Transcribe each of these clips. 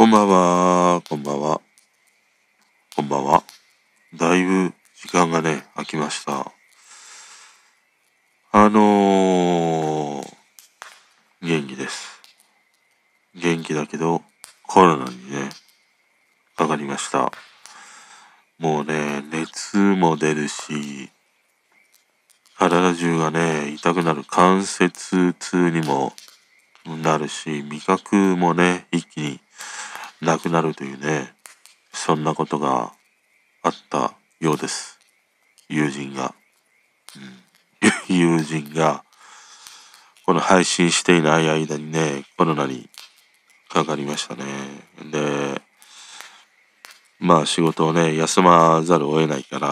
んばんは、こんばんは、こんばんは。だいぶ時間がね、空きました。元気です。元気だけど、コロナにね、かかりました。もうね、熱も出るし、体中がね、痛くなる関節痛にもなるし、味覚もね、一気になくなるというね、そんなことがあったようです。友人が。友人が、この配信していない間にね、コロナにかかりましたね。で、まあ仕事をね、休まざるを得ないから、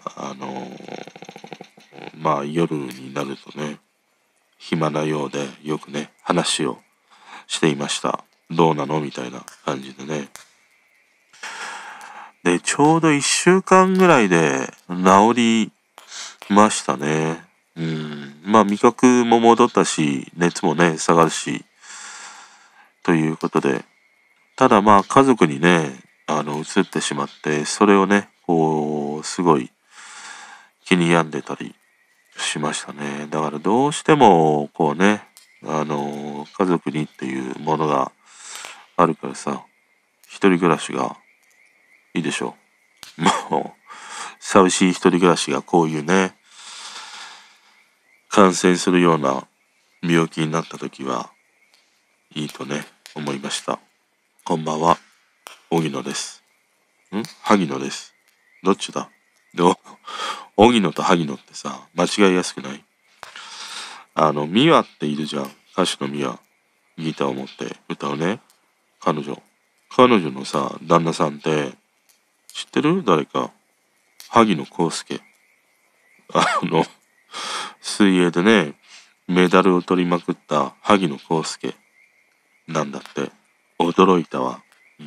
まあ夜になるとね、暇なようでよくね、話をしていました。どうなのみたいな感じでね。で、ちょうど1週間ぐらいで治りましたね。まあ味覚も戻ったし、熱もね、下がるし、ということで、ただまあ家族にね、移ってしまって、それをね、こう、すごい気に病んでたりしましたね。だからどうしても、こうね、家族にっていうものがあるからさ、一人暮らしがいいでしょう。もう、寂しい一人暮らしがこういうね、感染するような病気になった時はいいとね、思いました。こんばんは、荻野です。萩野です。どっちだでも、荻野と萩野ってさ、間違いやすくない？ミワっているじゃん。歌手のミワ。ギターを持って歌うね。彼女。彼女のさ、旦那さんって、知ってる？誰か。萩野公介。あの、水泳でね、メダルを取りまくった萩野公介なんだって。驚いたわ。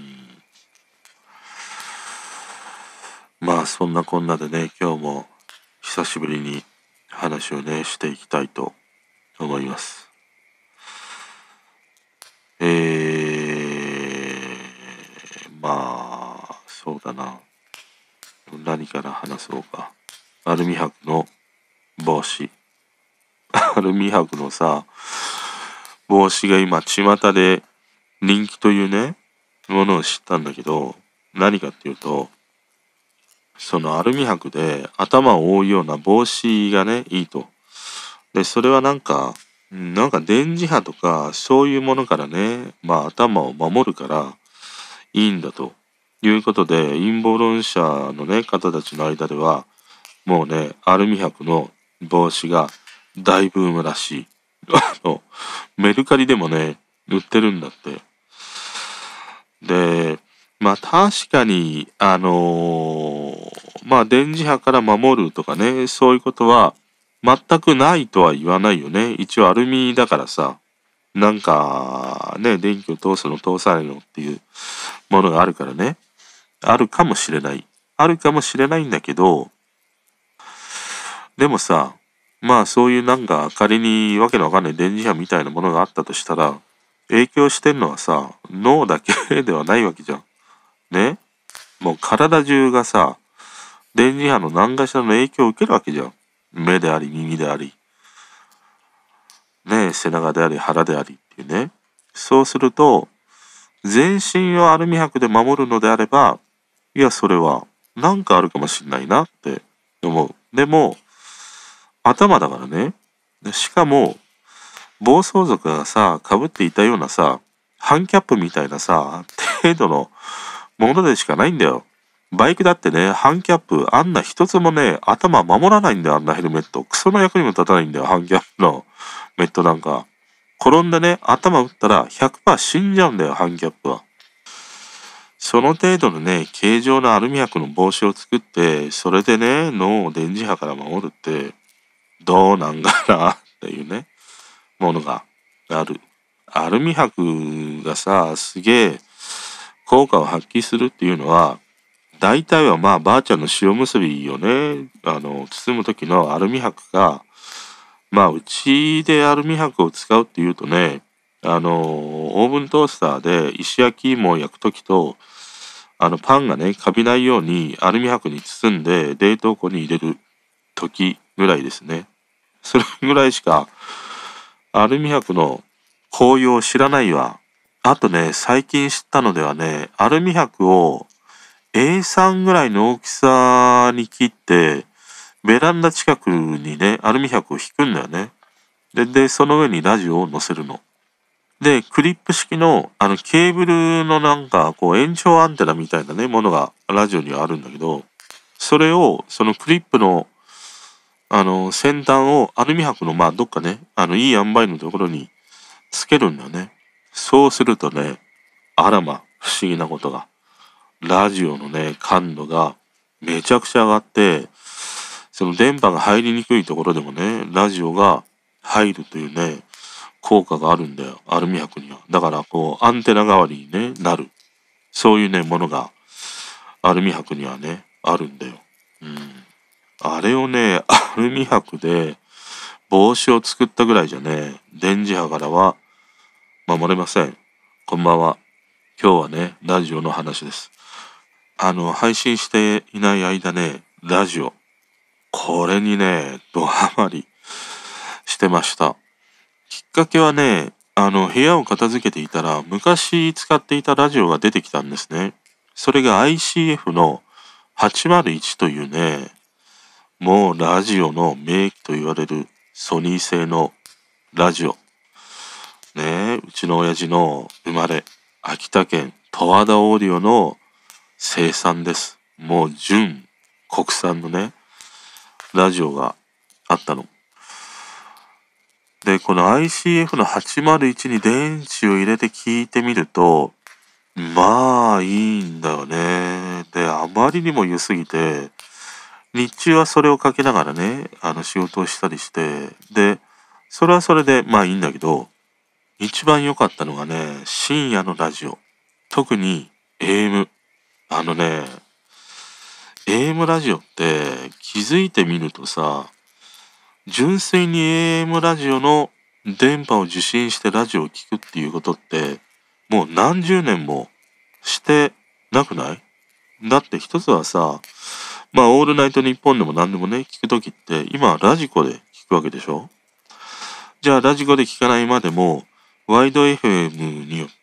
まあそんなこんなでね、今日も久しぶりに話をね、していきたいと思います。まあ、そうだな。何から話そうか。アルミ箔の帽子。アルミ箔のさ、帽子が今、巷で人気というね、ものを知ったんだけど、何かっていうと、そのアルミ箔で頭を覆うような帽子がね、いいと。で、それはなんか電磁波とかそういうものからね、まあ頭を守るからいいんだということで、陰謀論者のね、方たちの間では、もうね、アルミ箔の帽子が大ブームらしい。メルカリでもね、売ってるんだって。で、まあ確かに、まあ電磁波から守るとかね、そういうことは全くないとは言わないよね。一応アルミだからさ、なんかね、電気を通すの通さないのっていうものがあるからね。あるかもしれない。あるかもしれないんだけど、でもさ、まあそういうなんか仮にわけのわかんない電磁波みたいなものがあったとしたら、影響してんのはさ、脳だけではないわけじゃん。ね、もう体中がさ、電磁波の何かしらの影響を受けるわけじゃん。目であり、耳であり、ね、背中であり、腹でありっていうね。そうすると、全身をアルミ箔で守るのであれば、いや、それは、なんかあるかもしんないなって思う。でも、頭だからね。しかも、暴走族がさ、被っていたようなさ、ハンキャップみたいなさ、程度のものでしかないんだよ。バイクだってね、ハンキャップ、あんな一つもね、頭守らないんだよ、あんなヘルメット。クソの役にも立たないんだよ、ハンキャップのメットなんか。転んでね、頭打ったら100%死んじゃうんだよ、ハンキャップは。その程度のね、形状のアルミ箔の帽子を作って、それでね、脳を電磁波から守るって、どうなんかなっていうね、ものがある。アルミ箔がさ、すげえ効果を発揮するっていうのは、大体はまあばあちゃんの塩むすびをね、包む時のアルミ箔が、まあうちでアルミ箔を使うっていうとね、 オーブントースターで石焼き芋を焼くときと、パンがね、カビないようにアルミ箔に包んで冷凍庫に入れるときぐらいですね。それぐらいしかアルミ箔の効用を知らないわ。あとね、最近知ったのではね、アルミ箔を A3 ぐらいの大きさに切って、ベランダ近くにね、アルミ箔を引くんだよね。で、その上にラジオを乗せるの。で、クリップ式の、ケーブルのなんか、こう、延長アンテナみたいなね、ものがラジオにはあるんだけど、それを、そのクリップの、先端をアルミ箔の、まあ、どっかね、いい塩梅のところにつけるんだよね。そうするとね、あらま、不思議なことが。ラジオのね、感度がめちゃくちゃ上がって、その電波が入りにくいところでもね、ラジオが入るというね、効果があるんだよ。アルミ箔には。だから、こう、アンテナ代わりにね、なる。そういうね、ものが、アルミ箔にはね、あるんだよ。うん。あれをね、アルミ箔で帽子を作ったぐらいじゃね、電磁波からは守れません。こんばんは。今日はね、ラジオの話です。配信していない間ね、ラジオ。これにね、ドハマりしてました。きっかけはね、部屋を片付けていたら、昔使っていたラジオが出てきたんですね。それが ICF の801というね、もうラジオの名機と言われるソニー製のラジオ。ね、うちの親父の生まれ、秋田県十和田オーディオの生産です。もう純国産のね、ラジオがあったの。で、この ICF の801に電池を入れて聞いてみると、まあいいんだよね。で、あまりにも良すぎて、日中はそれをかけながらね、仕事をしたりして、で、それはそれでまあいいんだけど、一番良かったのがね、深夜のラジオ。特に AM。あのね、AM ラジオって気づいてみるとさ、純粋に AM ラジオの電波を受信してラジオを聞くっていうことって、もう何十年もしてなくない？だって一つはさ、まあオールナイトニッポンでも何でもね、聞くときって、今はラジコで聞くわけでしょ？じゃあラジコで聞かないまでも、ワイド FM によって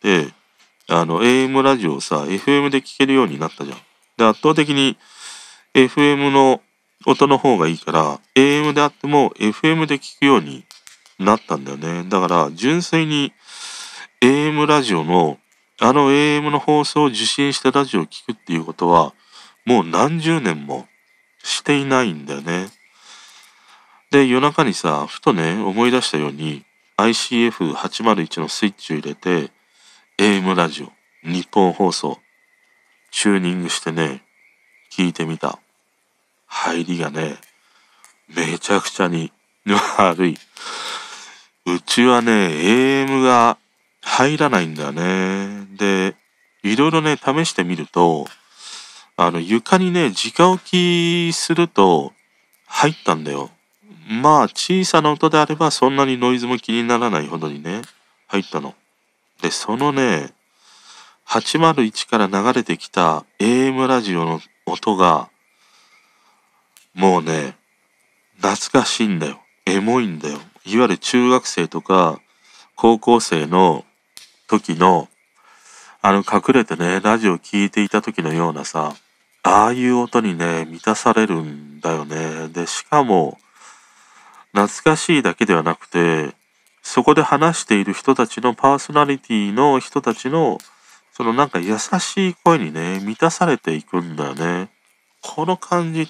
、AM ラジオをさ、FM で聞けるようになったじゃん。で、圧倒的に FM の音の方がいいから、AM であっても FM で聞くようになったんだよね。だから、純粋に AM ラジオの、AM の放送を受信したラジオを聞くっていうことは、もう何十年もしていないんだよね。で、夜中にさ、ふとね、思い出したように、ICF801 のスイッチを入れて、AM ラジオ、日本放送、チューニングしてね、聞いてみた。入りがね、めちゃくちゃに悪い。うちはね、AM が入らないんだよね。で、いろいろね、試してみると、床にね、直置きすると入ったんだよ。まあ、小さな音であればそんなにノイズも気にならないほどにね、入ったの。で、そのね、801から流れてきた AM ラジオの音が、もうね、懐かしいんだよ。エモいんだよ。いわゆる中学生とか高校生の時の、隠れてね、ラジオ聞いていた時のようなさ、ああいう音にね、満たされるんだよね。で、しかも、懐かしいだけではなくて、そこで話している人たちのパーソナリティの人たちの、そのなんか優しい声にね、満たされていくんだよね。この感じって、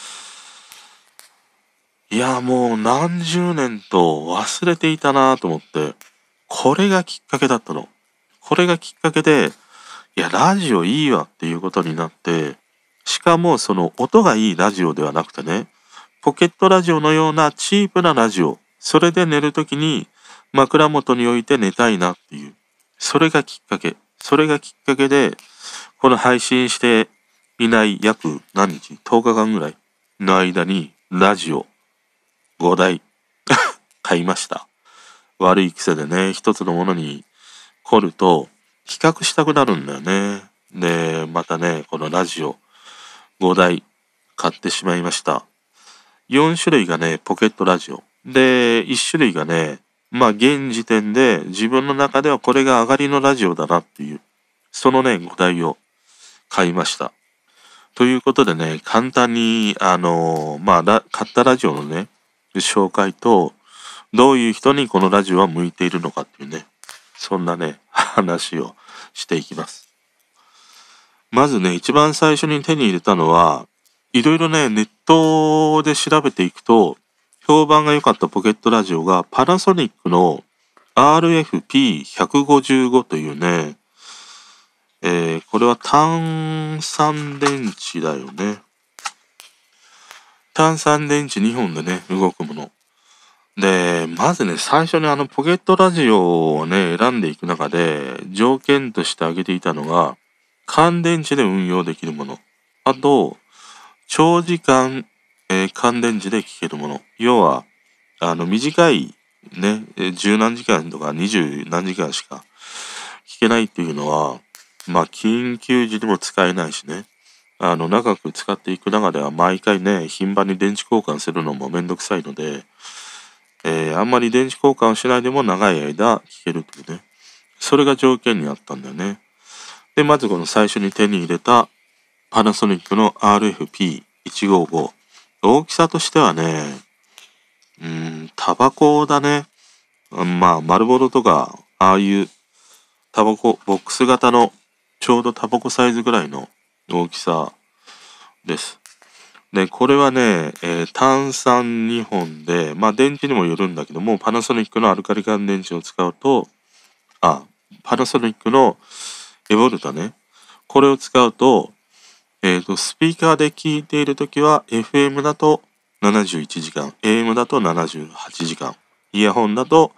いや、もう何十年と忘れていたなと思って、これがきっかけだったの。これがきっかけで、いや、ラジオいいわっていうことになって、しかもその音がいいラジオではなくてね、ポケットラジオのようなチープなラジオ、それで寝るときに枕元に置いて寝たいなっていう、それがきっかけ。それがきっかけで、この配信していない約何日 ?10 日間ぐらいの間にラジオ5台買いました。 悪い癖でね、一つのものに凝ると比較したくなるんだよね。で、またね、このラジオ5台買ってしまいました。4種類がね、ポケットラジオ。で、1種類がね、まあ現時点で自分の中ではこれが上がりのラジオだなっていう、そのね、5台を買いました。ということでね、簡単に、買ったラジオのね、紹介と、どういう人にこのラジオは向いているのかっていうね、そんなね、話をしていきます。まずね、一番最初に手に入れたのは、いろいろね、ネットで調べていくと、評判が良かったポケットラジオがパナソニックの RFP155 というね、これは単三電池だよね。単三電池2本でね、動くもの。で、まずね、最初にポケットラジオをね、選んでいく中で、条件として挙げていたのが、乾電池で運用できるもの。あと、長時間、乾電池で聞けるもの。要は、短いね、十何時間とか二十何時間しか聞けないっていうのは、まあ、緊急時でも使えないしね。長く使っていく中では毎回ね、頻繁に電池交換するのもめんどくさいので、あんまり電池交換をしないでも長い間聞けるというね。それが条件にあったんだよね。で、まずこの最初に手に入れたパナソニックの RFP155。大きさとしてはね、タバコだね。まあ、丸ボロとか、ああいうタバコ、ボックス型のちょうどタバコサイズぐらいの大きさです。で、これはね、単三2本で、まあ電池にもよるんだけども、パナソニックのアルカリ乾電池を使うと、パナソニックのエボルタね。これを使うと、スピーカーで聞いているときは FM だと71時間、AM だと78時間、イヤホンだと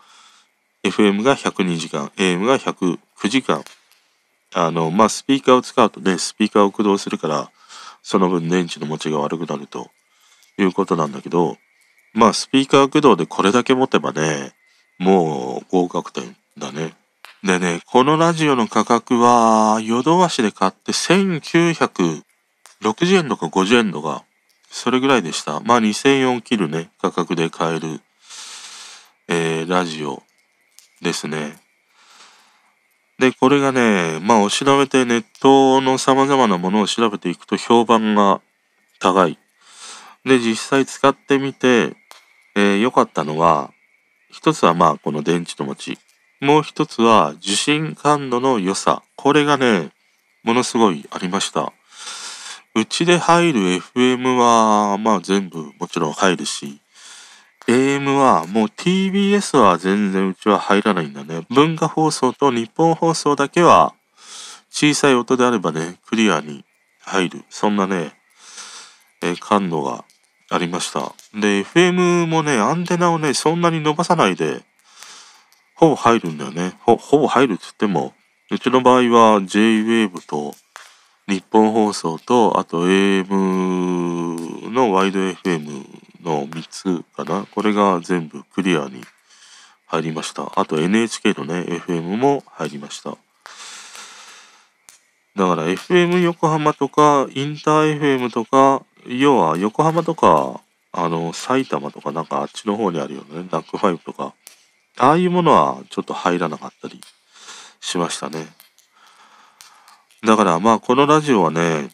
FM が102時間、AM が109時間。スピーカーを使うとね、スピーカーを駆動するから、その分電池の持ちが悪くなるということなんだけど、まあ、スピーカー駆動でこれだけ持てばね、もう合格点だね。でね、このラジオの価格は、ヨドバシで買って1960円とか50円とか、それぐらいでした。まあ2000円を切るね、価格で買える、ラジオですね。で、これがね、まあお調べてネットの様々なものを調べていくと評判が高い。で、実際使ってみて、良かったのは、一つはまあこの電池の持ち。もう一つは受信感度の良さ。これがね、ものすごいありました。うちで入る FM は、まあ全部もちろん入るし、AM はもう TBS は全然うちは入らないんだね。文化放送と日本放送だけは小さい音であればね、クリアに入る。そんなね、感度がありました。で、FM もね、アンテナをね、そんなに伸ばさないで、ほぼ入るんだよね。ほぼ入るって言っても、うちの場合は J-Wave と日本放送と、あと AM のワイド FM の3つかな。これが全部クリアに入りました。あと NHK のね、FM も入りました。だから FM 横浜とか、インター FM とか、要は横浜とか、埼玉とかなんかあっちの方にあるよね。ナックファイブとか。ああいうものはちょっと入らなかったりしましたね。だからまあこのラジオはね、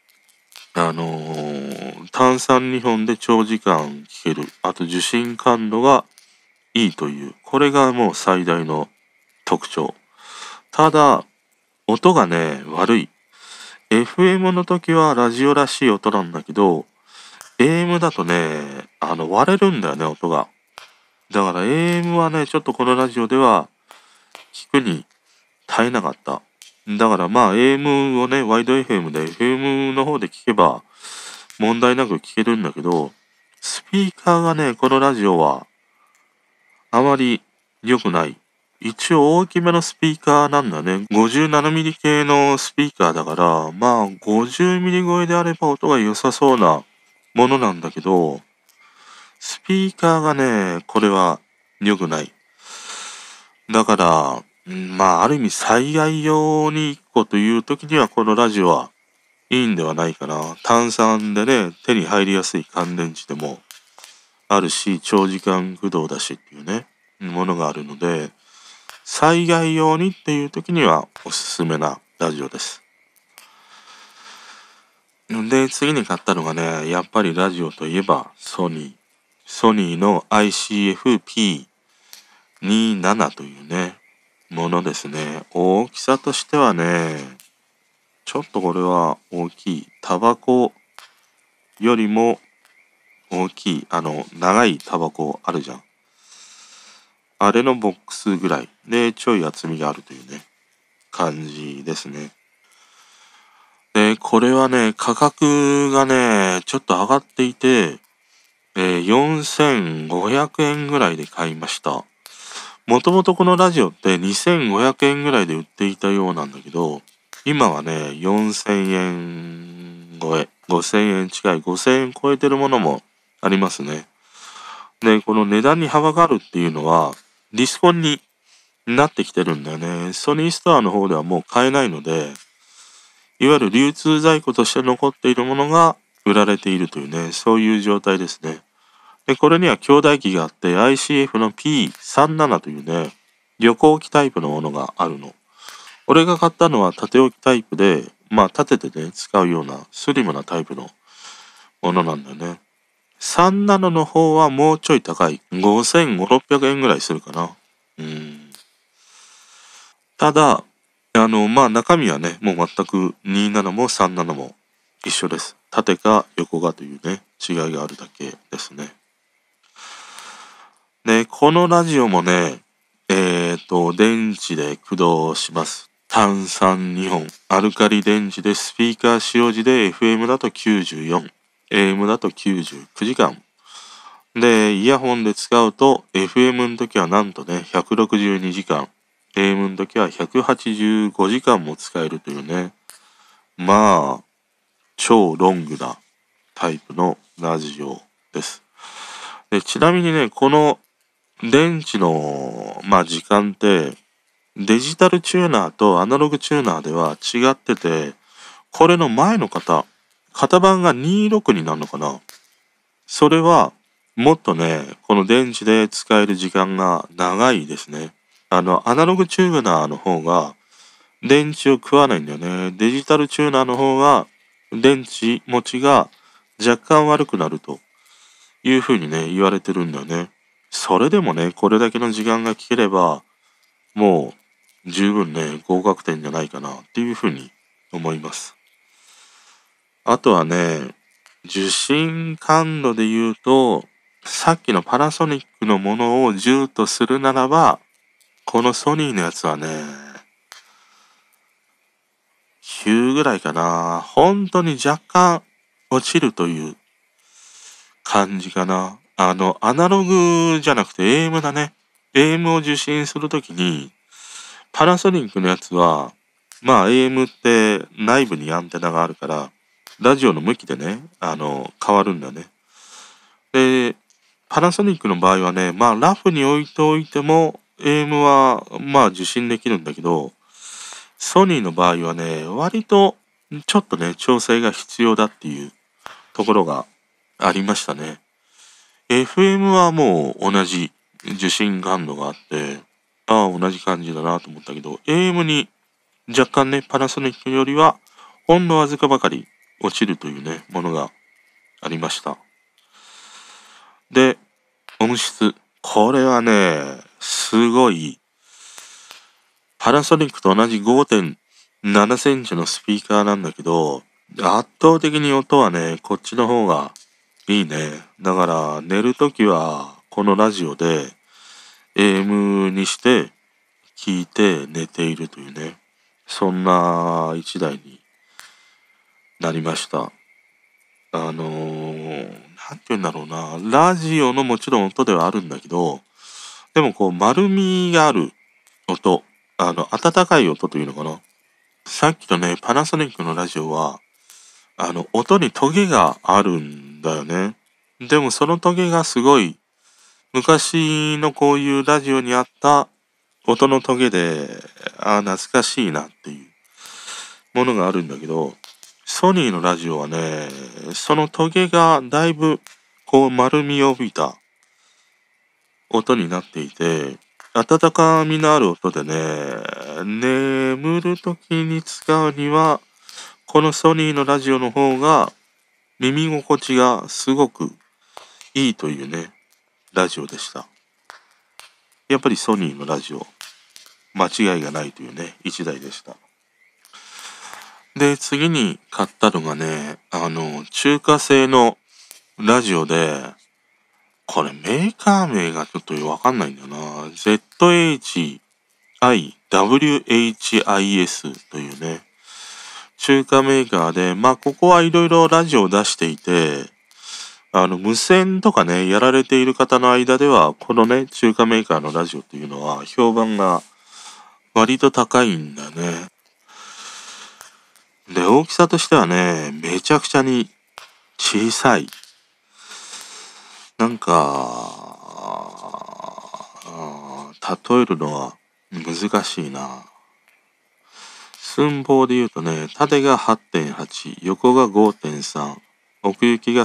単三2本で長時間聞ける。あと受信感度がいいという。これがもう最大の特徴。ただ、音がね、悪い。FM の時はラジオらしい音なんだけど、AM だとね、割れるんだよね、音が。だから AM はね、ちょっとこのラジオでは聞くに耐えなかった。だからまあ AM をね、ワイド FM で FM の方で聞けば問題なく聞けるんだけど、スピーカーがね、このラジオはあまり良くない。一応大きめのスピーカーなんだね。57ミリ系のスピーカーだから、まあ50ミリ超えであれば音が良さそうなものなんだけど、スピーカーがね、これは良くない。 だから、まあ、ある意味災害用に1個という時にはこのラジオはいいんではないかな。単3でね、手に入りやすい乾電池でもあるし、長時間駆動だしっていうね、ものがあるので、災害用にっていう時にはおすすめなラジオです。で、次に買ったのがね、やっぱりラジオといえばソニー。ソニーの ICF-P27 というね、ものですね。大きさとしてはね、ちょっとこれは大きい。タバコよりも大きい。長いタバコあるじゃん。あれのボックスぐらいでちょい厚みがあるというね、感じですね。で、これはね、価格がね、ちょっと上がっていて、4500円ぐらいで買いました。もともとこのラジオって2500円ぐらいで売っていたようなんだけど、今はね、4000円超え、5000円近い、5000円超えてるものもありますね。で、この値段に幅があるっていうのは、ディスコンになってきてるんだよね。ソニーストアの方ではもう買えないので、いわゆる流通在庫として残っているものが売られているというね、そういう状態ですね。で、これには兄弟機があって ICF の P37 というね、旅行機タイプのものがあるの。俺が買ったのは縦置きタイプで、まあ立ててね、使うようなスリムなタイプのものなんだよね。37の方はもうちょい高い。5500、600円ぐらいするかな。ただ、まあ中身はね、もう全く27も37も一緒です。縦か横かというね、違いがあるだけですね。で、このラジオもね、電池で駆動します。単3 2本。アルカリ電池でスピーカー使用時で FM だと94、AM だと99時間。で、イヤホンで使うと FM の時はなんとね、162時間。AM の時は185時間も使えるというね。まあ、超ロングなタイプのラジオです。で、ちなみにね、この電池の、まあ、時間って、デジタルチューナーとアナログチューナーでは違ってて、これの前の型番が26になるのかな。それは、もっとね、この電池で使える時間が長いですね。アナログチューナーの方が、電池を食わないんだよね。デジタルチューナーの方が、電池持ちが若干悪くなるというふうにね、言われてるんだよね。それでもね、これだけの時間が聞ければ、もう十分ね、合格点じゃないかなっていうふうに思います。あとはね、受信感度で言うと、さっきのパナソニックのものを10とするならば、このソニーのやつはね、9ぐらいかな。本当に若干落ちるという感じかな。アナログじゃなくて AM だね。AM を受信するときに、パナソニックのやつは、まあ AM って内部にアンテナがあるから、ラジオの向きでね、変わるんだね。で、パナソニックの場合はね、まあラフに置いておいても、AM はまあ受信できるんだけど、ソニーの場合はね、割とちょっとね、調整が必要だっていうところがありましたね。FM はもう同じ受信感度があって、ああ、同じ感じだなと思ったけど、AM に若干ね、パナソニックよりは、ほんのわずかばかり落ちるというね、ものがありました。で、音質。これはね、すごい、パナソニックと同じ5.7センチのスピーカーなんだけど、圧倒的に音はね、こっちの方がいいね。だから寝るときはこのラジオで AM にして聞いて寝ているというね。そんな一台になりました。なんて言うんだろうな。ラジオのもちろん音ではあるんだけど、でもこう丸みがある音。温かい音というのかな。さっきのね、パナソニックのラジオは、音にトゲがあるんだよね。でもそのトゲがすごい、昔のこういうラジオにあった音のトゲで、懐かしいなっていうものがあるんだけど、ソニーのラジオはね、そのトゲがだいぶこう丸みを帯びた音になっていて、温かみのある音でね、眠るときに使うには、このソニーのラジオの方が耳心地がすごくいいというね、ラジオでした。やっぱりソニーのラジオ、間違いがないというね、一台でした。で、次に買ったのがね、中華製のラジオで、これメーカー名がちょっとわかんないんだよな。ZHIWHIS というね、中華メーカーで、まあここはいろいろラジオを出していて、無線とかね、やられている方の間では、このね、中華メーカーのラジオっていうのは評判が割と高いんだね。で、大きさとしてはね、めちゃくちゃに小さい。なんか、例えるのは難しいな。寸法で言うとね、縦が 8.8、横が 5.3、奥行きが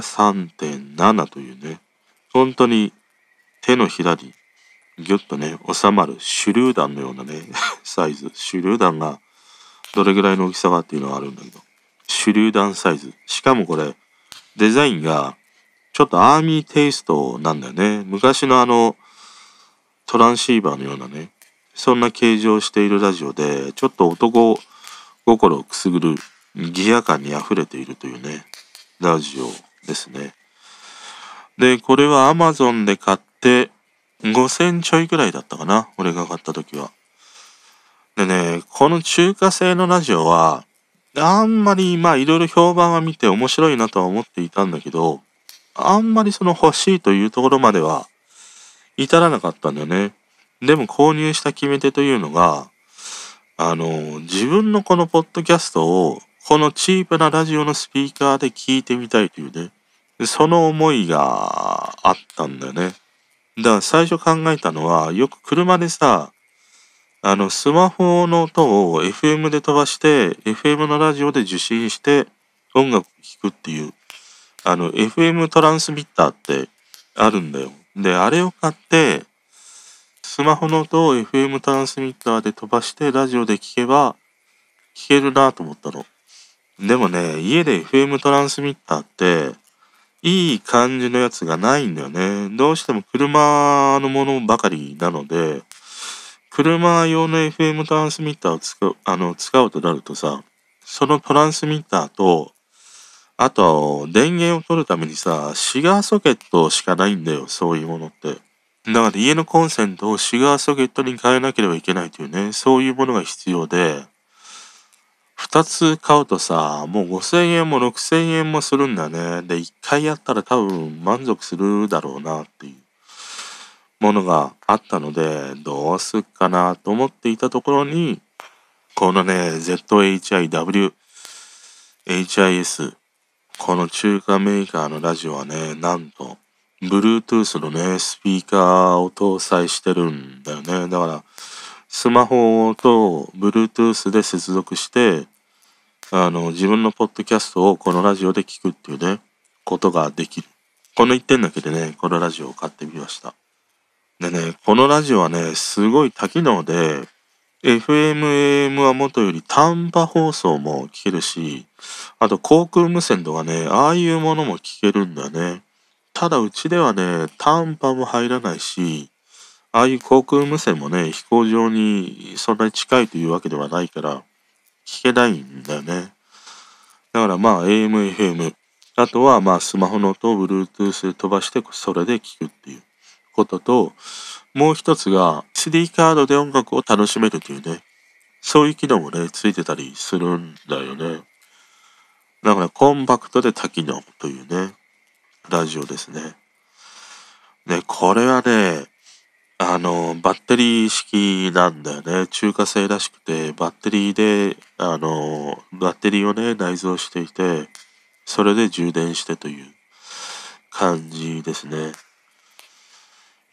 3.7 というね、本当に手のひらにギュッとね、収まる手榴弾のようなね、サイズ。手榴弾がどれぐらいの大きさかっていうのがあるんだけど、手榴弾サイズ。しかもこれ、デザインがちょっとアーミーテイストなんだよね。昔のトランシーバーのようなね、そんな形状をしているラジオで、ちょっと男心をくすぐるギア感に溢れているというね、ラジオですね。で、これは Amazon で買って5000ちょいくらいだったかな、俺が買った時は。でね、この中華製のラジオは、あんまりまあいろいろ評判は見て面白いなとは思っていたんだけど、あんまりその欲しいというところまでは至らなかったんだよね。でも購入した決め手というのが、自分のこのポッドキャストを、このチープなラジオのスピーカーで聞いてみたいというね、その思いがあったんだよね。だから最初考えたのは、よく車でさ、スマホの音を FM で飛ばして、FM のラジオで受信して音楽を聴くっていう、FM トランスミッターってあるんだよ。で、あれを買って、スマホの音を FM トランスミッターで飛ばしてラジオで聞けば聞けるなと思ったの。でもね、家で FM トランスミッターっていい感じのやつがないんだよね。どうしても車のものばかりなので、車用の FM トランスミッターを使うとなるとさ、そのトランスミッターと、あと、電源を取るためにさ、シガーソケットしかないんだよ、そういうものって。だから家のコンセントをシガーソケットに変えなければいけないというね、そういうものが必要で、二つ買うとさ、もう5000円も6000円もするんだね。で、一回やったら多分満足するだろうなっていうものがあったので、どうすっかなと思っていたところに、このね、ZHIWHIS、この中華メーカーのラジオはね、なんと、Bluetooth のね、スピーカーを搭載してるんだよね。だから、スマホと Bluetooth で接続して、自分のポッドキャストをこのラジオで聞くっていうね、ことができる。この一点だけでね、このラジオを買ってみました。でね、このラジオはね、すごい多機能で、FM、AM はもとより短波放送も聞けるし、あと航空無線とかね、ああいうものも聞けるんだよね。ただうちではね、短波も入らないし、ああいう航空無線もね、飛行場にそんなに近いというわけではないから、聞けないんだよね。だからまあ AM、FM、あとはまあスマホの音を Bluetooth で飛ばしてそれで聞くっていうことと、もう一つが SD カードで音楽を楽しめるというね、そういう機能もね、ついてたりするんだよね。だからコンパクトで多機能というね、ラジオですね。で、これはね、バッテリー式なんだよね。中華製らしくて、バッテリーで、バッテリーをね、内蔵していて、それで充電してという感じですね。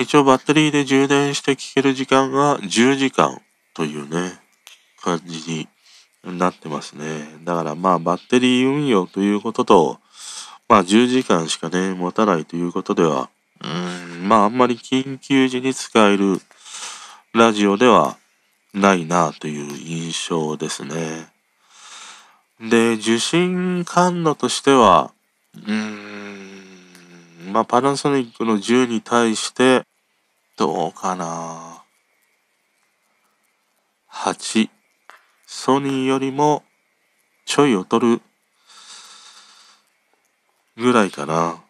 一応バッテリーで充電して聞ける時間が10時間というね、感じになってますね。だからまあバッテリー運用ということと、まあ10時間しかね、持たないということでは、まああんまり緊急時に使えるラジオではないなという印象ですね。で、受信感度としては、まあパナソニックの10に対して、どうかな。8。ソニーよりもちょい劣るぐらいかな。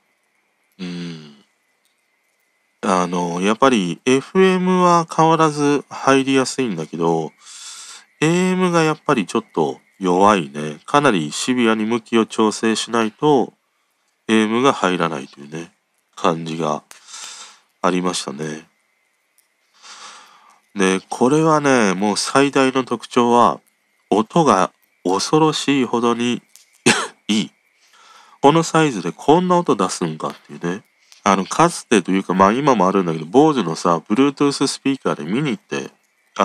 やっぱり FM は変わらず入りやすいんだけど、AM がやっぱりちょっと弱いね。かなりシビアに向きを調整しないと AM が入らないというね、感じがありましたね。で、これはね、もう最大の特徴は、音が恐ろしいほどにいい。このサイズでこんな音出すんかっていうね。かつてというか、まあ今もあるんだけど、坊主のさ、Bluetooth スピーカーで見に行ってあって、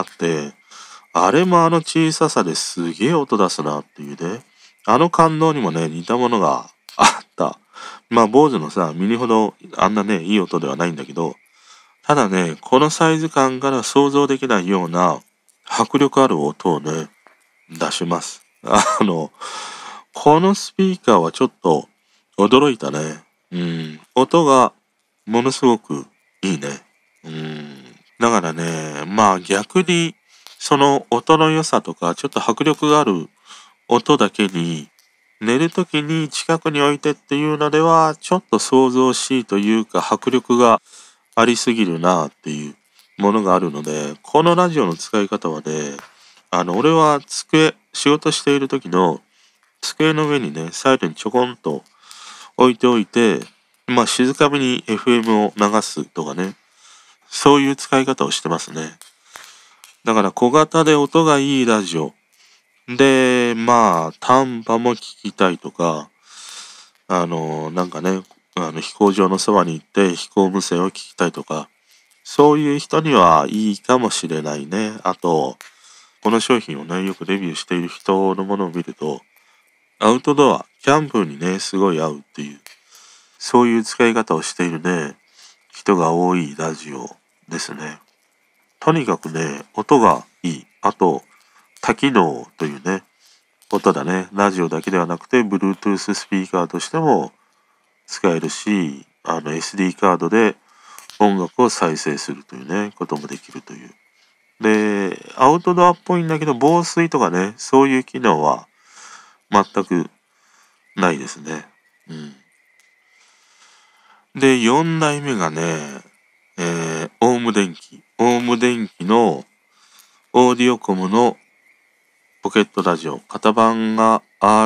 あれも小ささですげえ音出すなっていうね。感動にもね、似たものがあった。まあ坊主のさ、ミニほどあんなね、いい音ではないんだけど、ただね、このサイズ感から想像できないような迫力ある音をね、出します。このスピーカーはちょっと驚いたね。音がものすごくいいね。だからね、まあ逆に、その音の良さとか、ちょっと迫力がある音だけに、寝るときに近くに置いてっていうのでは、ちょっと想像しいというか、迫力がありすぎるなっていうものがあるので、このラジオの使い方はね、俺は仕事している時の机の上にね、サイドにちょこんと置いておいて、まあ静かめに FM を流すとかね、そういう使い方をしてますね。だから小型で音がいいラジオ。で、まあ短波も聞きたいとか、なんかね、飛行場のそばに行って飛行無線を聞きたいとか、そういう人にはいいかもしれないね。あと、この商品をね、よくレビューしている人のものを見ると、アウトドア、キャンプにね、すごい合うっていう、そういう使い方をしているね、人が多いラジオですね。とにかくね、音がいい。あと、多機能というね、音だね。ラジオだけではなくて、Bluetooth スピーカーとしても使えるし、SD カードで音楽を再生するというね、こともできるという。で、アウトドアっぽいんだけど、防水とかね、そういう機能は全くないですね。で、4代目がね、オウム電機。オウム電機のオーディオコムのポケットラジオ。型番が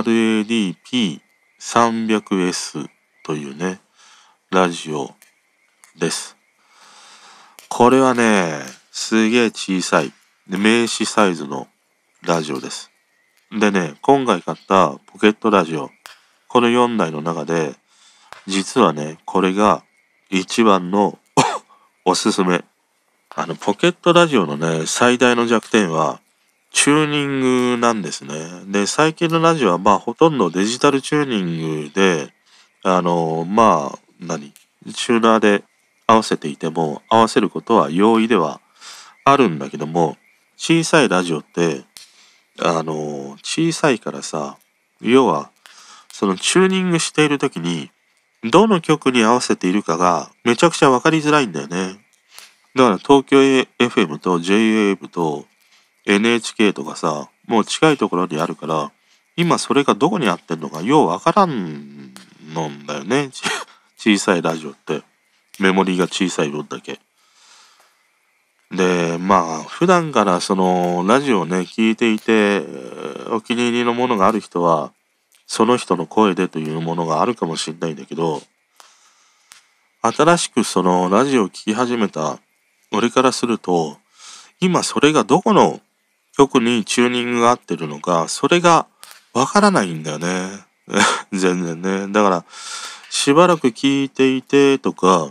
RADP300S というね、ラジオです。これはね、すげえ小さい。名刺サイズのラジオです。でね、今回買ったポケットラジオ。この4台の中で、実はね、これが一番のおすすめ。ポケットラジオのね、最大の弱点は、チューニングなんですね。で、最近のラジオはまあほとんどデジタルチューニングで、まあ、チューナーで合わせていても、合わせることは容易ではあるんだけども、小さいラジオって、小さいからさ、要は、そのチューニングしているときに、どの曲に合わせているかがめちゃくちゃわかりづらいんだよね。だから東京 FM と JWAVE と NHK とかさ、もう近いところにあるから、今それがどこにあってんのかようわからんのんだよね。小さいラジオって。メモリーが小さい分だけ。で、まあ、普段からそのラジオをね、聞いていて、お気に入りのものがある人は、その人の声でというものがあるかもしれないんだけど、新しくそのラジオを聴き始めた俺からすると、今それがどこの曲にチューニングが合ってるのか、それがわからないんだよね。全然ね。だから、しばらく聴いていてとか、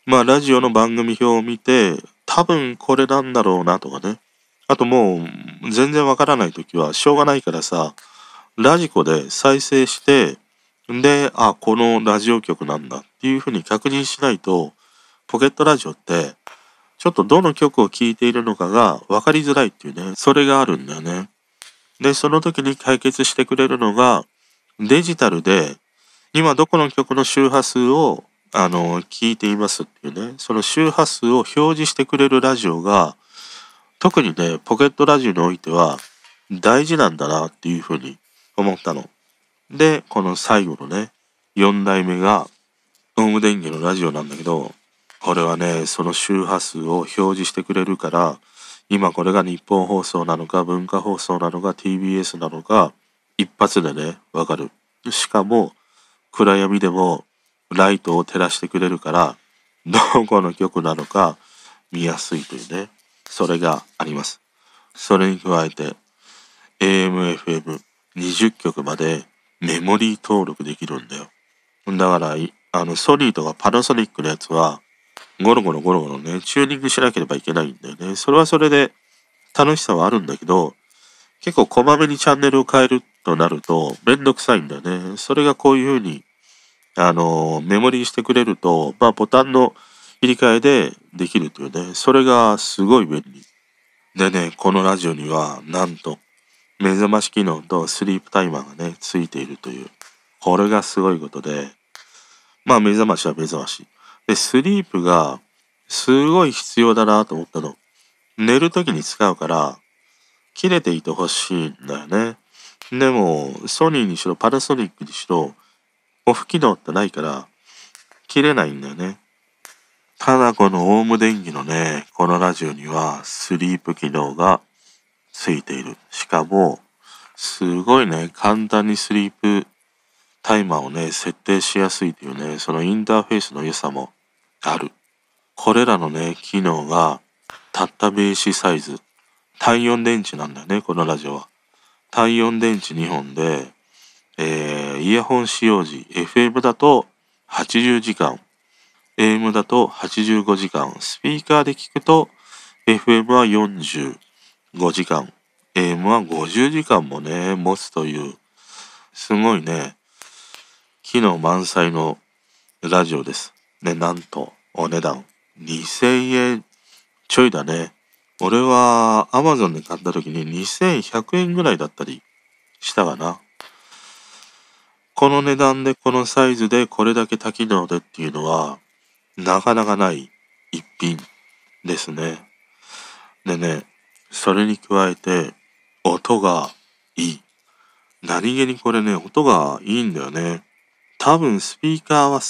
まあラジオの番組表を見て、多分これなんだろうなとかね。あともう全然わからないときはしょうがないからさ、ラジコで再生して、で、あ、このラジオ局なんだっていうふうに確認しないと、ポケットラジオって、ちょっとどの曲を聴いているのかが分かりづらいっていうね、それがあるんだよね。で、その時に解決してくれるのが、デジタルで、今どこの曲の周波数を、聞いていますっていうね、その周波数を表示してくれるラジオが、特にね、ポケットラジオにおいては大事なんだなっていうふうに思ったの。で、この最後のね、4代目が、ホーム電源のラジオなんだけど、これはね、その周波数を表示してくれるから、今これが日本放送なのか、文化放送なのか、TBS なのか、一発でね、わかる。しかも、暗闇でもライトを照らしてくれるから、どこの曲なのか見やすいというね、それがあります。それに加えて、AM、FM20 曲までメモリー登録できるんだよ。だから、ソニーとかパナソニックのやつは、ゴロゴロゴロゴロね、チューニングしなければいけないんだよね。それはそれで楽しさはあるんだけど、結構こまめにチャンネルを変えるとなるとめんどくさいんだよね。それがこういう風に、メモリーしてくれると、まあボタンの切り替えでできるというね。それがすごい便利。でね、このラジオには、なんと、目覚まし機能とスリープタイマーがね、ついているという。これがすごいことで、まあ目覚ましは目覚まし。で、スリープがすごい必要だなと思ったの。寝るときに使うから、切れていてほしいんだよね。でも、ソニーにしろパナソニックにしろ、オフ機能ってないから、切れないんだよね。ただこのオウム電機のね、このラジオにはスリープ機能がついている。しかも、すごいね、簡単にスリープタイマーをね、設定しやすいというね、そのインターフェースの良さもある。これらのね、機能が、たったベーシサイズ。単4電池なんだよね、このラジオは。単4電池2本で、イヤホン使用時、FM だと80時間、AM だと85時間、スピーカーで聞くと、FM は45時間、AM は50時間もね、持つという、すごいね、機能満載のラジオです。ね、なんと、お値段2000円ちょいだね。俺は Amazon で買った時に2100円ぐらいだったりしたかな。この値段でこのサイズでこれだけ多機能でっていうのはなかなかない一品ですね。でね、それに加えて音がいい。何気にこれね、音がいいんだよね。多分スピーカーは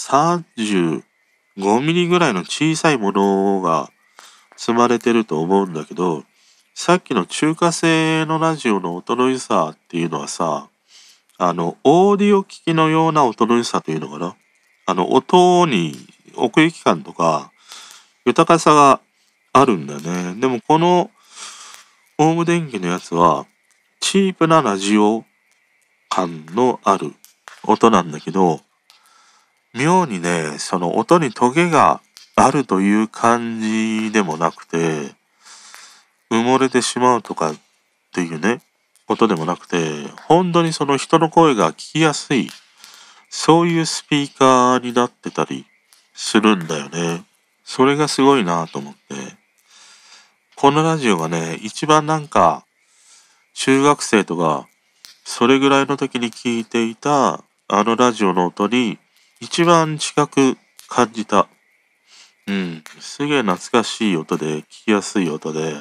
35ミリぐらいの小さいものが積まれてると思うんだけど、さっきの中華製のラジオの音の良さっていうのはさ、オーディオ機器のような音の良さというのかな。音に奥行き感とか豊かさがあるんだよね。でもこのホーム電機のやつは、チープなラジオ感のある音なんだけど、妙にね、その音にトゲがあるという感じでもなくて、埋もれてしまうとかっていうね、ことでもなくて、本当にその人の声が聞きやすい、そういうスピーカーになってたりするんだよね。それがすごいなと思って。このラジオがね、一番なんか、中学生とか、それぐらいの時に聞いていた、あのラジオの音に、一番近く感じた。うん。すげえ懐かしい音で、聞きやすい音で、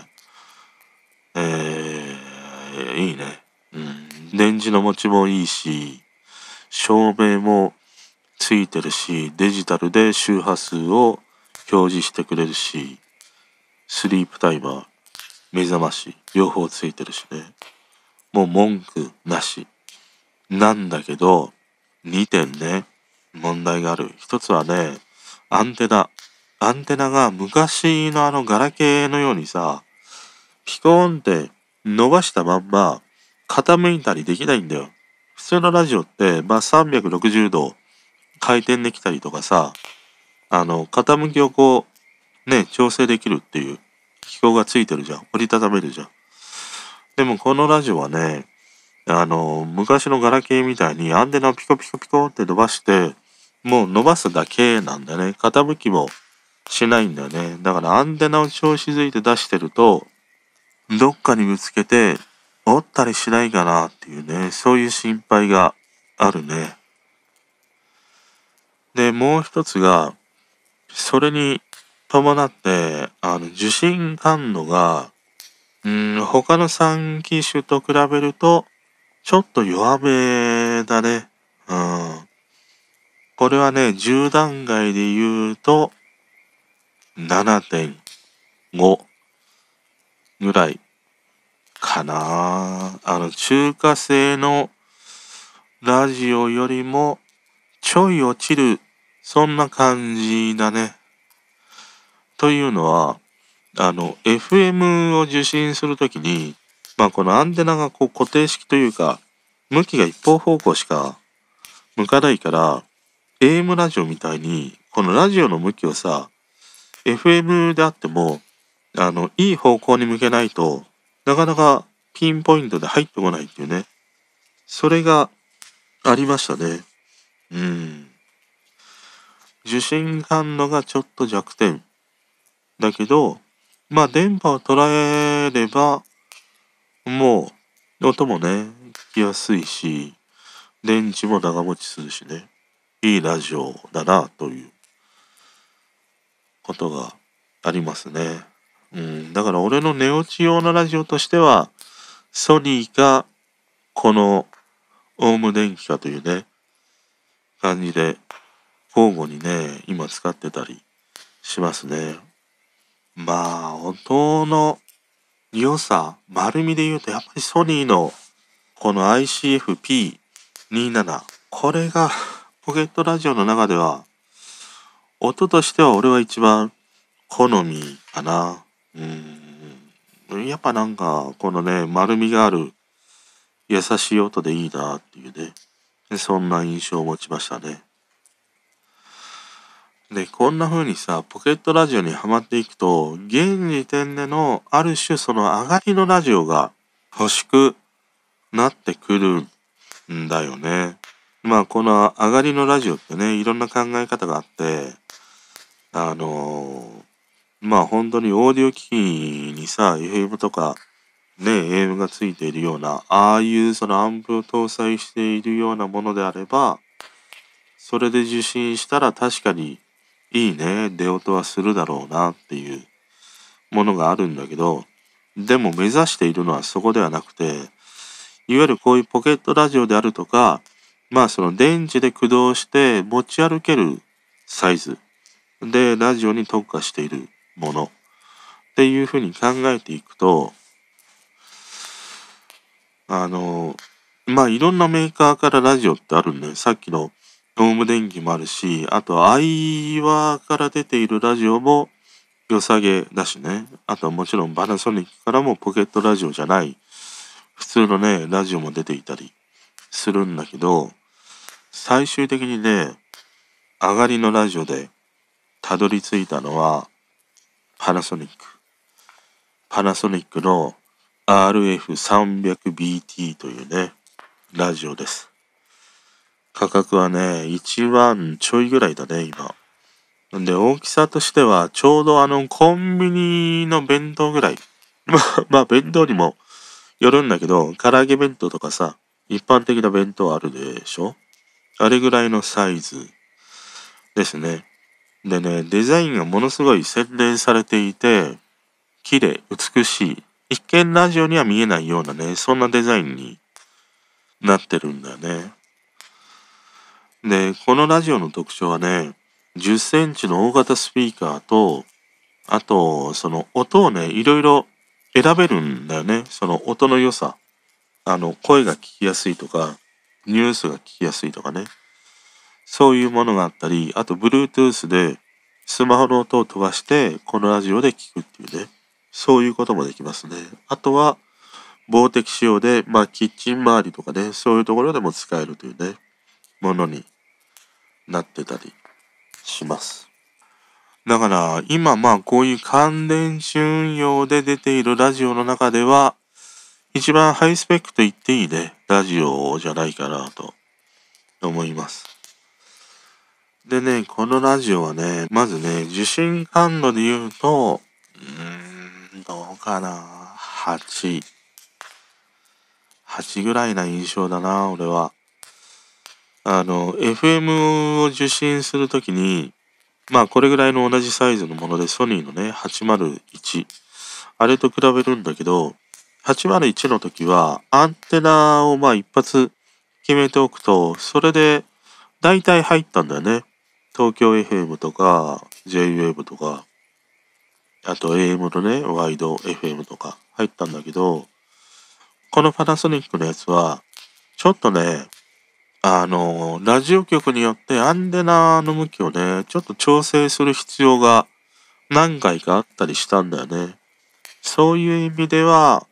いいね。うん。電池の持ちもいいし、照明もついてるし、デジタルで周波数を表示してくれるし、スリープタイマー、目覚まし、両方ついてるしね。もう文句なし。なんだけど、2点ね、問題がある。一つはね、アンテナ。アンテナが昔のガラケーのようにさ、ピコーンって伸ばしたまんま傾いたりできないんだよ。普通のラジオって、まあ360度回転できたりとかさ、 傾きをこう、ね、調整できるっていう機構がついてるじゃん。折りたためるじゃん。でもこのラジオはね、昔のガラケーみたいにアンテナをピコピコピコって伸ばして、もう伸ばすだけなんだね。傾きもしないんだよね。だからアンテナを調子づいて出してると、どっかにぶつけて折ったりしないかなっていうね、そういう心配があるね。で、もう一つが、それに伴って、受信感度が、他の3機種と比べると、ちょっと弱めだね。これはね、10段階で言うと、7.5 ぐらいかな。中華製のラジオよりもちょい落ちる、そんな感じだね。というのは、FM を受信するときに、このアンテナがこう固定式というか、向きが一方方向しか向かないから、AM ラジオみたいに、このラジオの向きをさ、FM であっても、いい方向に向けないとなかなかピンポイントで入ってこないっていうね。それがありましたね。受信感度がちょっと弱点。だけど、電波を捉えれば、もう、音もね、聞きやすいし、電池も長持ちするしね。いいラジオだな、ということがありますね。だから俺の寝落ち用のラジオとしては、ソニーか、この、オウム電機かというね、感じで、交互にね、今使ってたりしますね。音の良さ、丸みで言うと、やっぱりソニーの、この ICF-P27。これが、ポケットラジオの中では、音としては俺は一番好みかな。やっぱなんか、このね、丸みがある優しい音でいいなっていうね。そんな印象を持ちましたね。で、こんな風にさ、ポケットラジオにはまっていくと、現時点でのある種その上がりのラジオが欲しくなってくるんだよね。この上がりのラジオってね、いろんな考え方があって、本当にオーディオ機器にさ、FM とかね、AM がついているような、ああいうそのアンプを搭載しているようなものであれば、それで受信したら確かにいいね、出音はするだろうなっていうものがあるんだけど、でも目指しているのはそこではなくて、いわゆるこういうポケットラジオであるとか、その電池で駆動して持ち歩けるサイズでラジオに特化しているものっていうふうに考えていくと、いろんなメーカーからラジオってあるんで、さっきのオウム電機もあるし、あとアイワから出ているラジオも良さげだしね。あともちろんパナソニックからもポケットラジオじゃない、普通のね、ラジオも出ていたりするんだけど、最終的にね、上がりのラジオでたどり着いたのはパナソニック。パナソニックの RF300BT というね、ラジオです。価格はね、1万ちょいぐらいだね、今。で、大きさとしては、ちょうどコンビニの弁当ぐらい。弁当にもよるんだけど、唐揚げ弁当とかさ、一般的な弁当あるでしょ？あれぐらいのサイズですね。でね、デザインがものすごい洗練されていて、綺麗、美しい。一見ラジオには見えないようなね、そんなデザインになってるんだよね。で、このラジオの特徴はね、10センチの大型スピーカーと、あと、その音をね、いろいろ選べるんだよね。その音の良さ。声が聞きやすいとか、ニュースが聞きやすいとかね。そういうものがあったり、あと、Bluetooth でスマホの音を飛ばして、このラジオで聞くっていうね。そういうこともできますね。あとは、防滴仕様で、キッチン周りとかね、そういうところでも使えるというね、ものになってたりします。 だから今こういう乾電池運用で出ているラジオの中では一番ハイスペックと言っていいね、ラジオじゃないかなと思います。でね、このラジオはね、まずね、受信感度で言うと、どうかな、8ぐらいな印象だな、俺は。FM を受信するときに、これぐらいの同じサイズのもので、ソニーのね、801。あれと比べるんだけど、801の時は、アンテナを一発決めておくと、それで大体入ったんだよね。東京 FM とか、J-Wave とか、あと AM のね、ワイド FM とか入ったんだけど、このパナソニックのやつは、ちょっとね、ラジオ局によってアンテナの向きをね、ちょっと調整する必要が何回かあったりしたんだよね。そういう意味では、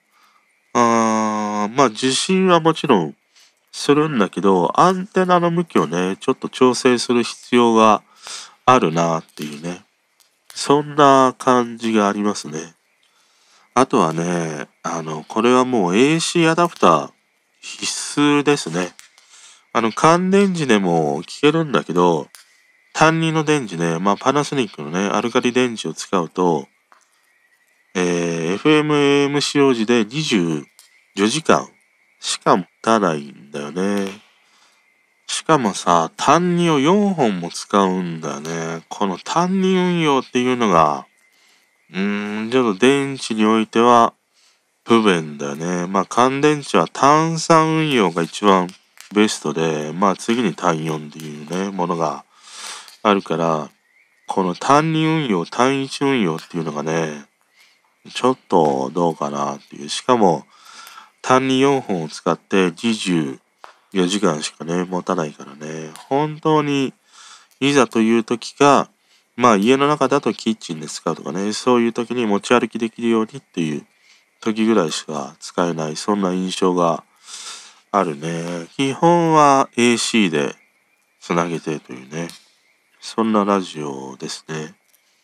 受信はもちろんするんだけど、アンテナの向きをね、ちょっと調整する必要があるなっていうね。そんな感じがありますね。あとはね、これはもう AC アダプター必須ですね。乾電池でも聞けるんだけど、単二の電池ね、パナソニックのね、アルカリ電池を使うと、FM 使用時で24時間しか持たないんだよね。しかもさ、単二を4本も使うんだよね。この単二運用っていうのが、ちょっと電池においては不便だよね。乾電池は単三運用が一番ベストで、次に単4っていうね、ものがあるから、この単二運用、単一運用っていうのがね、ちょっとどうかなっていう。しかも、単二4本を使って24時間しかね、持たないからね。本当に、いざという時か、家の中だとキッチンで使うとかね、そういう時に持ち歩きできるようにっていう時ぐらいしか使えない、そんな印象があるね。基本は AC でつなげてというね、そんなラジオですね。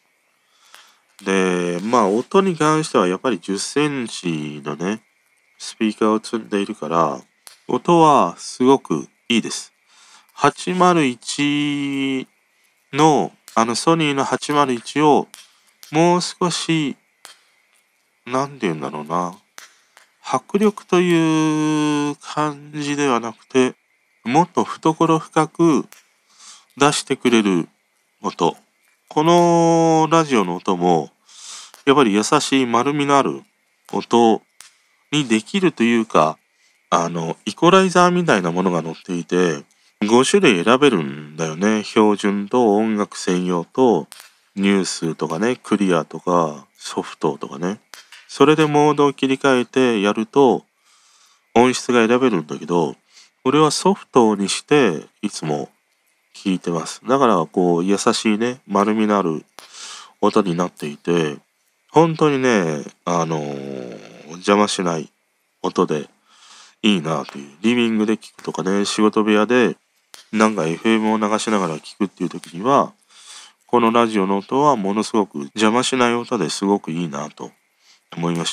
で、音に関してはやっぱり10センチのね、スピーカーを積んでいるから、音はすごくいいです。801の、ソニーの801をもう少し、なんて言うんだろうな、迫力という感じではなくて、もっと懐深く出してくれる音。このラジオの音も、やっぱり優しい丸みのある音にできるというか、イコライザーみたいなものが載っていて、5種類選べるんだよね。標準と音楽専用とニュースとかね、クリアとかソフトとかね。それでモードを切り替えてやると音質が選べるんだけど、これはソフトにしていつも聞いてます。だからこう優しいね、丸みのある音になっていて、本当にね、邪魔しない音でいいなという。リビングで聞くとかね、仕事部屋でなんか FM を流しながら聞くっていう時には、このラジオの音はものすごく邪魔しない音ですごくいいなと思いました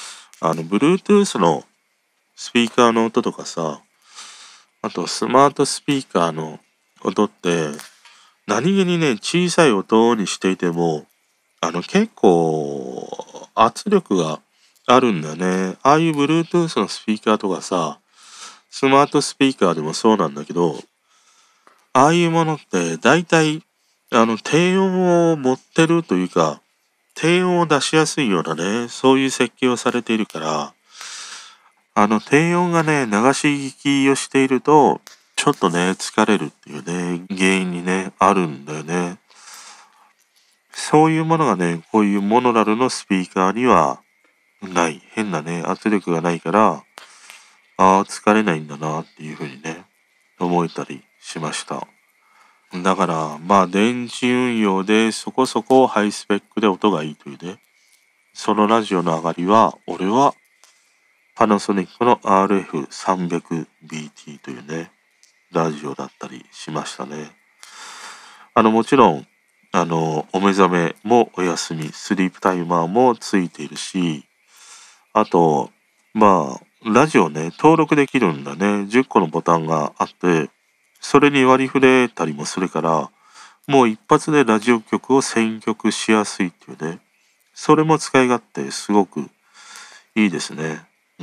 。Bluetooth のスピーカーの音とかさ、あとスマートスピーカーの音って、何気にね、小さい音にしていても、結構圧力があるんだよね。ああいう Bluetooth のスピーカーとかさ、スマートスピーカーでもそうなんだけど、ああいうものって大体、低音を持ってるというか、低音を出しやすいようなね、そういう設計をされているから、低音がね、流し聞きをしていると、ちょっとね、疲れるっていうね、原因にね、あるんだよね。そういうものがね、こういうモノラルのスピーカーにはない。変なね、圧力がないから、ああ、疲れないんだなっていうふうにね、思えたりしました。だから、電池運用でそこそこハイスペックで音がいいというね、そのラジオの上がりは、俺はパナソニックの RF300BT というね、ラジオだったりしましたね。もちろん、 お目覚めもお休み、スリープタイマーもついているし、あと、ラジオね、登録できるんだね。10個のボタンがあって、それに割り振れたりもするから、もう一発でラジオ局を選曲しやすいっていうね。それも使い勝手すごくいいですね。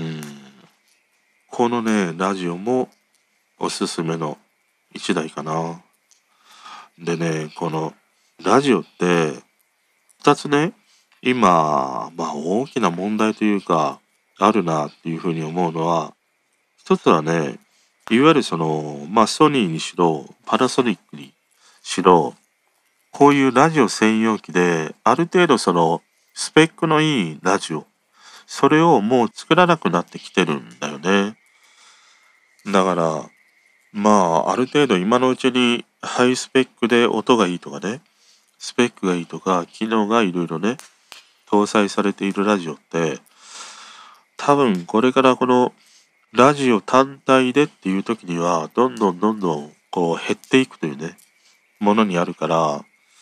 このね、ラジオもおすすめの一台かな。でね、このラジオって二つね、今、大きな問題というか、あるなっていうふうに思うのは、一つはね、いわゆるソニーにしろ、パナソニックにしろ、こういうラジオ専用機で、ある程度スペックのいいラジオ、それをもう作らなくなってきてるんだよね。だから、ある程度今のうちにハイスペックで音がいいとかね、スペックがいいとか、機能がいろいろね、搭載されているラジオって、多分これからこのラジオ単体でっていう時には、どんどんこう減っていくというね、ものにあるから、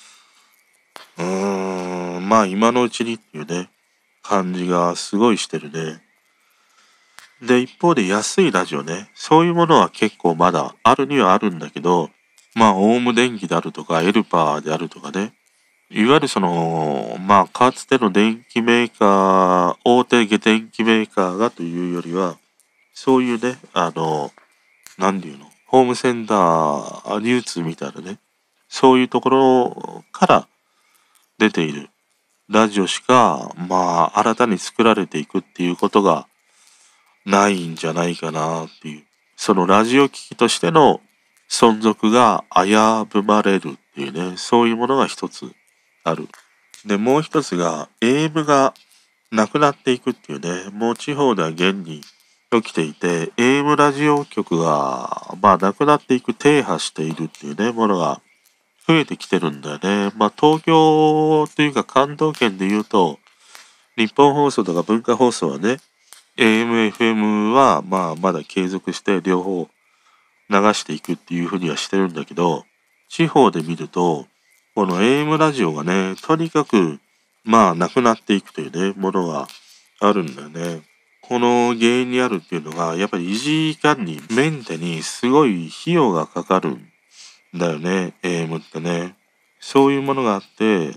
今のうちにっていうね、感じがすごいしてるね。で、一方で安いラジオね、そういうものは結構まだあるにはあるんだけど、オウム電機であるとか、エルパーであるとかね、いわゆるかつての電機メーカー、大手電機メーカーがというよりは、そういうね、なんていうの、ホームセンター流通みたいなね、そういうところから出ているラジオしか、新たに作られていくっていうことがないんじゃないかなっていう。そのラジオ機器としての存続が危ぶまれるっていうね、そういうものが一つある。で、もう一つが、AM がなくなっていくっていうね、もう地方では現に起きていて、AM ラジオ局が、なくなっていく、停波しているっていうね、ものが増えてきてるんだよね。東京というか関東圏で言うと、日本放送とか文化放送はね、AM、FM はまだ継続して両方流していくっていうふうにはしてるんだけど、地方で見ると、この AM ラジオがね、とにかくなくなっていくというね、ものがあるんだよね。この原因にあるっていうのが、やっぱり維持管理、メンテにすごい費用がかかるんだよね、AM ってね。そういうものがあって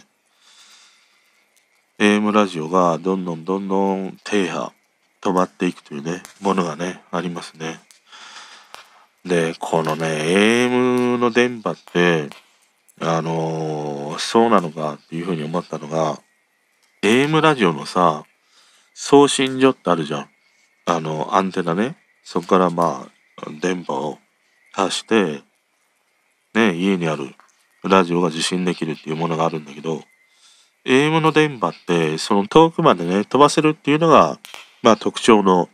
、AM ラジオがどんどん停波、止まっていくというね、ものがね、ありますね。で、このね、AM の電波って、そうなのかっていうふうに思ったのが、AM ラジオのさ、送信所ってあるじゃん。アンテナね。そこから電波を発して、ね、家にあるラジオが受信できるっていうものがあるんだけど、AM の電波って、その遠くまでね、飛ばせるっていうのが、特徴の、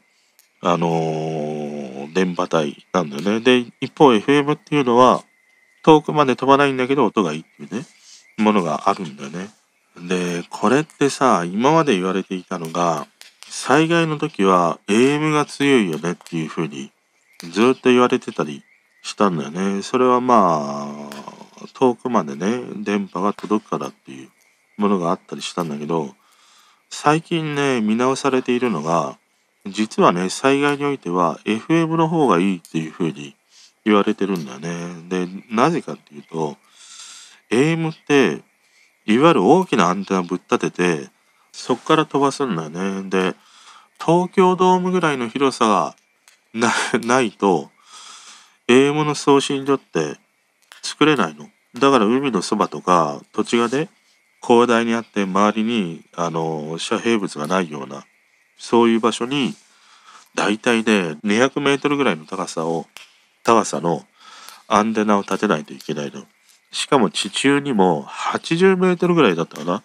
電波帯なんだよね。で、一方 FM っていうのは、遠くまで飛ばないんだけど音がいいっていうね、ものがあるんだよね。で、これってさ、今まで言われていたのが、災害の時は AM が強いよねっていう風にずっと言われてたりしたんだよね。それは遠くまでね、電波が届くからっていうものがあったりしたんだけど、最近ね、見直されているのが、実はね、災害においては FM の方がいいっていう風に言われてるんだよね。で、なぜかっていうと、AM って、いわゆる大きなアンテナぶっ立てて、そこから飛ばすんだよね。で、東京ドームぐらいの広さがないと、AM の送信所って作れないの。だから海のそばとか土地がね、広大にあって周りに、遮蔽物がないような、そういう場所に、だいたいね、200メートルぐらいの高さのアンテナを立てないといけないの。しかも地中にも80メートルぐらいだったかな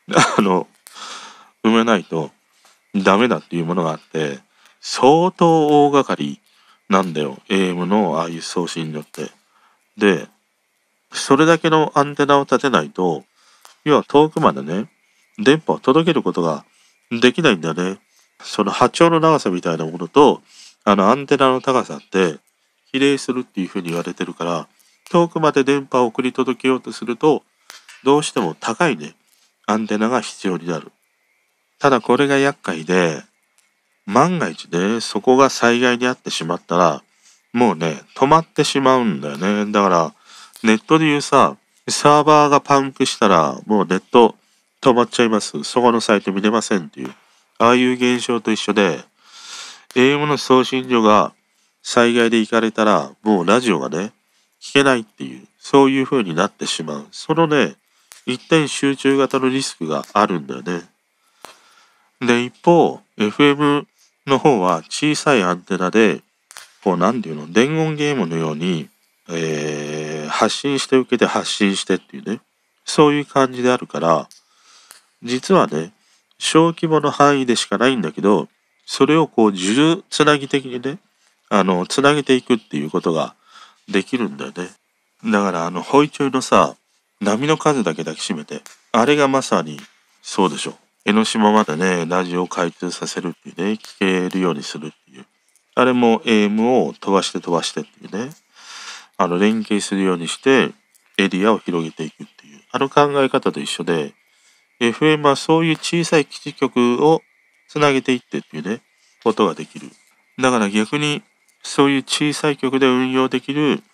埋めないとダメだっていうものがあって、相当大掛かりなんだよ。AM のああいう送信所って。で、それだけのアンテナを立てないと、要は遠くまでね、電波を届けることができないんだよね。その波長の長さみたいなものと、アンテナの高さって比例するっていうふうに言われてるから、遠くまで電波を送り届けようとすると、 どうしても高いね、アンテナが必要になる。ただこれが厄介で、万が一ね、そこが災害に遭ってしまったら、もうね、止まってしまうんだよね。だから、ネットで言うさ、サーバーがパンクしたら、もうネット止まっちゃいます。そこのサイト見れませんっていう。ああいう現象と一緒で、AM の送信所が災害で行かれたら、もうラジオがね、聞けないっていう、そういう風になってしまう。そのね、一点集中型のリスクがあるんだよね。で、一方、FM の方は小さいアンテナで、こう、なんていうの、伝言ゲームのように、発信して受けて発信してっていうね、そういう感じであるから、実はね、小規模の範囲でしかないんだけど、それをこう、数珠つなぎ的にね、つなげていくっていうことができるんだよね。だから、ホイチョイのさ、波の数だけ抱きしめて、あれがまさに、そうでしょ。江ノ島までね、ラジオを開通させるっていうね、聞けるようにするっていう。あれも AM を飛ばしてっていうね、連携するようにして、エリアを広げていくっていう、考え方と一緒で、FM はそういう小さい基地局をつなげていってっていうね、ことができる。だから逆に、そういう小さい局で運用できる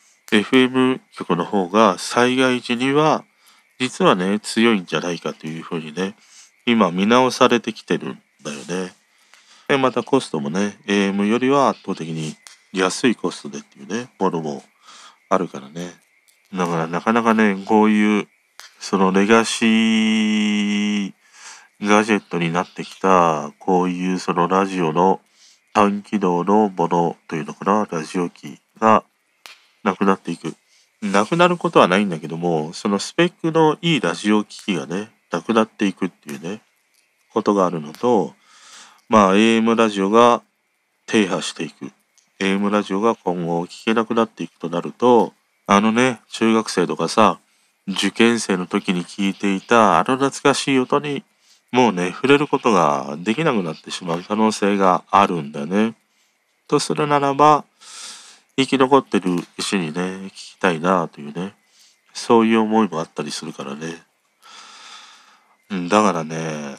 FM 局の方が災害時には、実はね、強いんじゃないかというふうにね、今見直されてきてるんだよね。で、またコストもね、AM よりは圧倒的に安いコストでっていうね、ものもあるからね。だからなかなかね、こういう、そのレガシーガジェットになってきた、こういうそのラジオの単機能のものというのかな、ラジオ機がなくなっていく。なくなることはないんだけども、そのスペックのいいラジオ機器がね、なくなっていくっていうね、ことがあるのと、まあ AM ラジオが停波していく。AM ラジオが今後聞けなくなっていくとなると、中学生とかさ、受験生の時に聞いていた懐かしい音にもうね、触れることができなくなってしまう可能性があるんだよね。とするならば、生き残ってる石にね、聞きたいなというね、そういう思いもあったりするからね。だからね、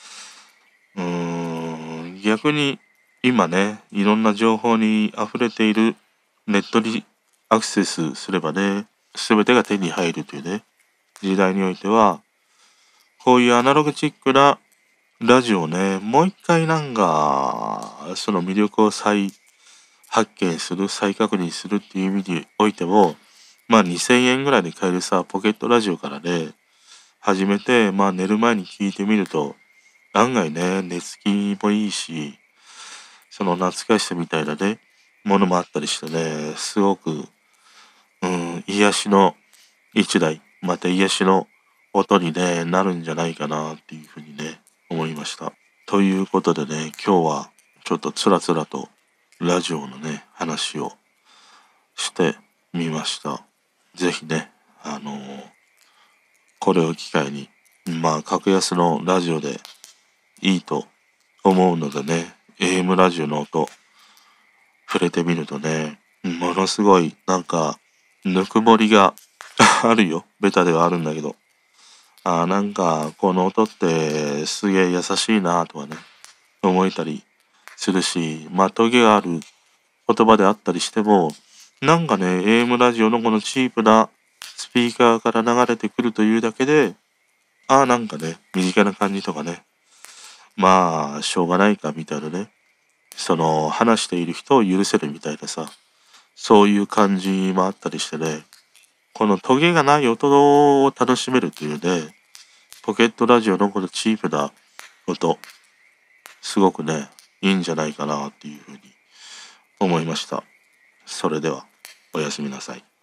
逆に今ね、いろんな情報に溢れているネットにアクセスすればね、すべてが手に入るというね、時代においては、こういうアナログチックなラジオをね、もう一回その魅力を再発見する、再確認するっていう意味においても、まあ2000円ぐらいで買えるさ、ポケットラジオからね、始めて、まあ寝る前に聞いてみると、案外ね、寝つきもいいし、その懐かしさみたいなね、ものもあったりしてね、すごく、癒しの一台、また癒しの音にね、なるんじゃないかなっていうふうにね、思いました。ということでね、今日はちょっとつらつらとラジオのね、話をしてみました。ぜひね、これを機会に、まあ、格安のラジオでいいと思うのでね、AM ラジオの音、触れてみるとね、ものすごい、ぬくもりがあるよ。ベタではあるんだけど。この音ってすげえ優しいなとかね、思えたりするし、まあ、トゲがある言葉であったりしても、AM ラジオのこのチープなスピーカーから流れてくるというだけで、身近な感じとかね、まあ、しょうがないかみたいなね、話している人を許せるみたいなさ、そういう感じもあったりしてね、このトゲがない音を楽しめるというね、ポケットラジオのこのチープな音、すごくね、いいんじゃないかなっていうふうに思いました。それでは、おやすみなさい。